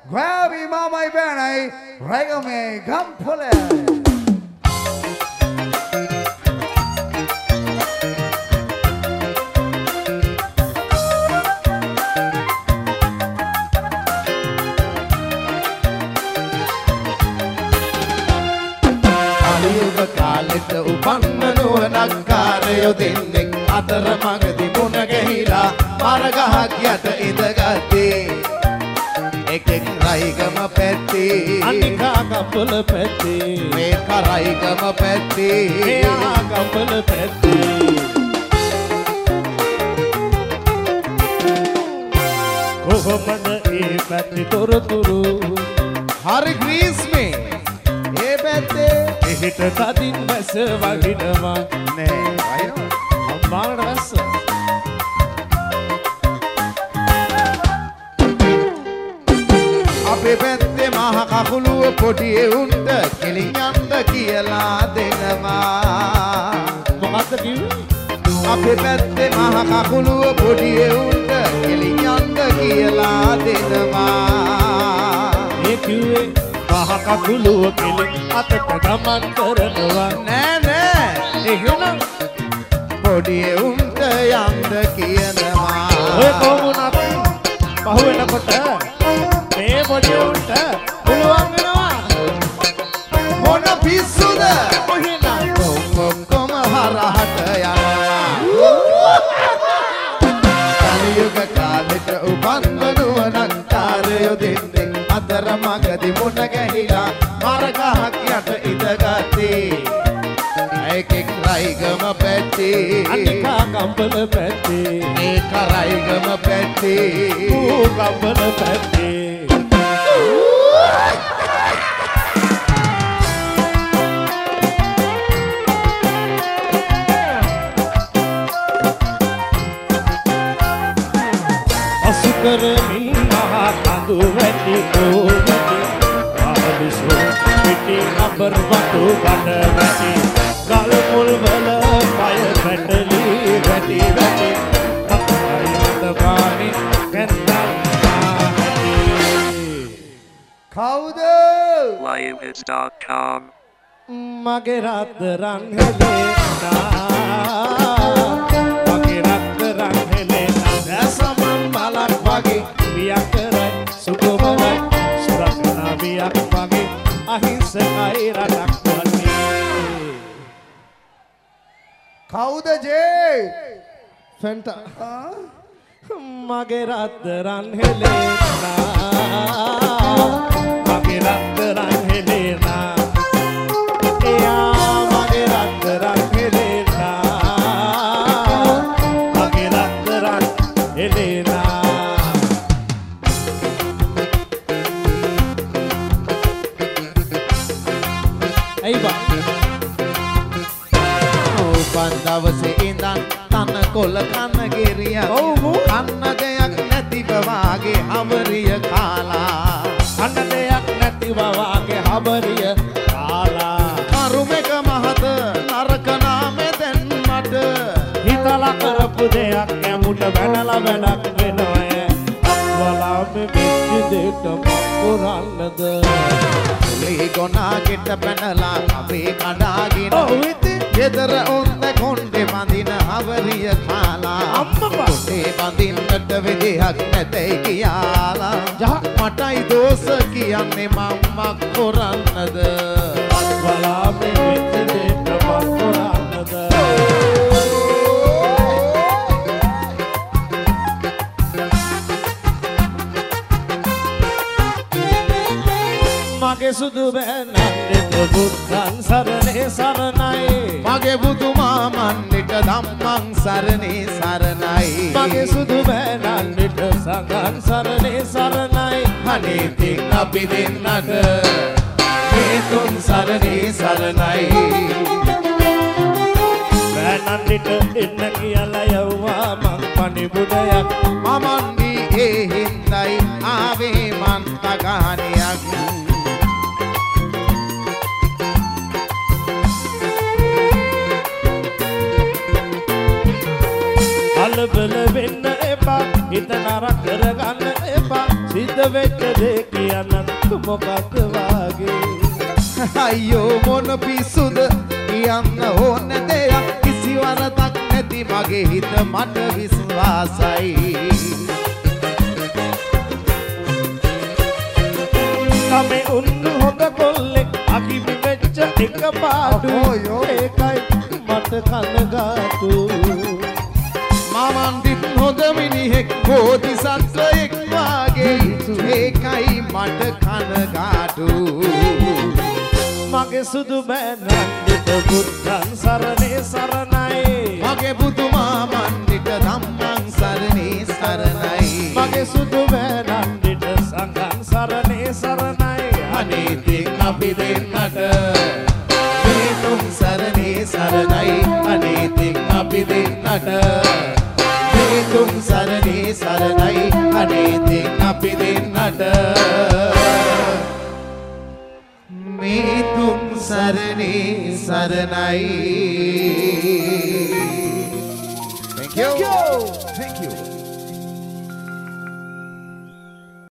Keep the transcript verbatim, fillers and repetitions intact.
Grabby mama benai, regame gampole. Ayuga kalit upanna nuwanakkaarayo dennek atara magadi muna gahila maragahak yata idagatte ekek raigama petti anika kapul petti meka raigama petti meya kapul petti kohomada ee petti toroturu hari greece me ee petti ehita tadin bas waginawa ne ayo ammarada bas අපේ පැත්තේ මහ කකුලුව පොඩි උන්ට කෙලින් යන්න කියලා දෙනවා මොකද්ද කිව්වේ අපේ පැත්තේ මහ කකුලුව පොඩි උන්ට කෙලින් යන්න කියලා දෙනවා ඒ කිව්වේ මහ කකුලුව කෙලින් අතට ගමන් කරනවා නෑ නෑ එහෙනම් පොඩි උන්ට යන්න කියනවා ඔය කොමුණත් පහු වෙනකොට මේ පොඩි උන්ට පුළුවන් වෙනවා මොන පිස්සුද කොහෙන්ද ඔක්කොම හරහට යනවා කලියුග කාලෙට උපන්න නුවණක්කාරයෝ දෙන්නෙක් අතර මගදී මුණ ගැහිලා මරගහක් යට ඉඳගත්තේ ඒකෙක් රයිගම පැත්තේ අනිකා කම්බල පැත්තේ ඒක රයිගම පැත්තේ ඌ කම්බල පැත්තේ කරමින් මහා කඳු වැටි කෝවිලි ආලිසෝ පිටි අබර් වතු බඩ වැටි ගල් මුල් වල පය පැටලි වැටි වැටි අපයි මත පානි කැන්දල් ආහි කවුද live hits dot com මගේ රත්තරන් හෙලෙනා මගේ රත්තරන් හෙලෙනා දැසමන් බලක් වගේ වියක් කරයි සුකොමලයි සුරක්නා වියක් වගේ අහිංසකයි රටක් වන්නේ කවුද ජේ ෆෙන්ටා මගේ රත්තරන් හෙලෙනා මගේ රත්තරන් හෙලෙනා දවසේ ඉඳන් තන කොළ කන ගෙරියක් කන්න දෙයක් නැතිව වාගේ හවරිය කාලා කන්න දෙයක් නැතිව වාගේ හවරිය කාලා කරුමෙක මහත නරක නාමෙ දැන් මට හිතලා කරපු දෙයක් යමුට වැනලා වැඩක් වෙනවය අත්වලාමෙ වෙච්ච දෙයට මක්කුරන්නද ලී ගොනා ගෙට පැනලා අපේ කඩාගෙන ගෙදර ඔන්න කොණ්ඩේ බඳින හවරිය කාලා අම්මපා කොණ්ඩේ බඳින්නට විදිහක් නැතේ කියලා මටයි දෝෂ කියන්නේ මම්මක් කරන්නද අත්වලාමෙ වෙච්ච දෙයට මක්කුරන්නද මගේ සුදු බෑනන්නෙට බුද්ධං සරණේ සරණයි මගේ බුදුමාමන්නෙට ධම්මං සරණේ සරණයි මගේ සුදු බෑනන්නෙට සංඝං සරණේ සරණයි අනේ තින් අපි දෙන්නට මේ තුන් සරණේ සරණයි බෑනන්නෙට එන්න කියලා යවුවා මං පණිබුඩයක් මමන්දි ඒ හින්දයි ආවේ මන් තගානියක් කලබල වෙන්න එපා හිත නරක කරගන්න එපා සිද්ධ වෙච්ච දේ කියන්න මොකක්ද වාගේ අයියෝ මොන පිස්සුද කියන්න ඕන දෙයක් කිසි වරදක් නැති මගේ හිත මට විශ්වාසයි කමේ උන්නු හොඳ කොල්ලෙක් අකිමි වෙච්ච එක පාඩු ඒකයි මට කනගාටු මාමන්දිත් හොඳ මිනිහෙක් බෝධිසත්වයෙක් වාගේ ඒකයි මට කනගාටු මගේ සුදු බෑනන්දිට බුද්ධං සරණේ සරණයි මගේ බුදු මාමන්දිට ධම්මං සරණේ සරණයි මගේ සුදු බෑනන්දිට සංඝං සරණේ සරණයි අනේ තින් අපි දෙන්නට මේ තුන් සරණේ සරණයි අනේ තින් අපි දෙන්නට මේ තුන් සරණේ සරණයි අනේ තින් අපි දෙන්නට මේ තුන් සරණේ සරණයි Thank you. Thank you.